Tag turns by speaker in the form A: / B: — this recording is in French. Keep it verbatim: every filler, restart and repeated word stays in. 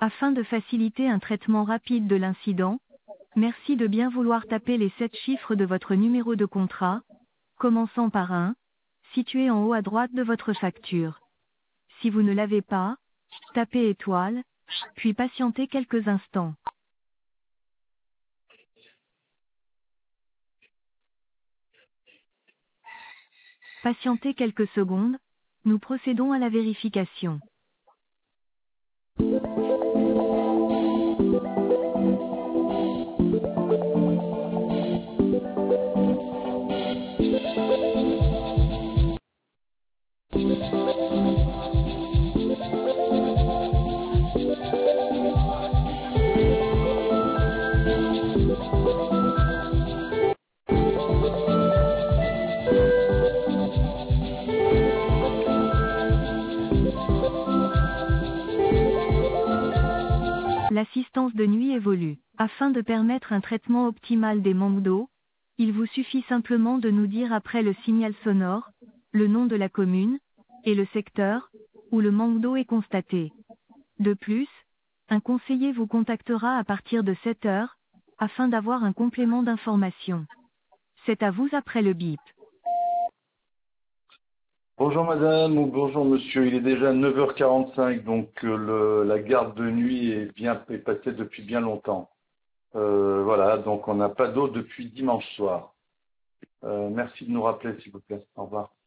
A: Afin de faciliter un traitement rapide de l'incident, merci de bien vouloir taper les sept chiffres de votre numéro de contrat, commençant par un, situé en haut à droite de votre facture. Si vous ne l'avez pas, tapez étoile, puis patientez quelques instants. Patientez quelques secondes, nous procédons à la vérification. L'assistance de nuit évolue. Afin de permettre un traitement optimal des manques d'eau, il vous suffit simplement de nous dire après le signal sonore, le nom de la commune, et le secteur, où le manque d'eau est constaté. De plus, un conseiller vous contactera à partir de sept heures, afin d'avoir un complément d'information. C'est à vous après le bip.
B: Bonjour madame ou bonjour monsieur, il est déjà neuf heures quarante-cinq, donc euh, le, la garde de nuit est, bien, est passée depuis bien longtemps. Euh, voilà, donc on n'a pas d'eau depuis dimanche soir. Euh, merci de nous rappeler s'il vous plaît. Au revoir.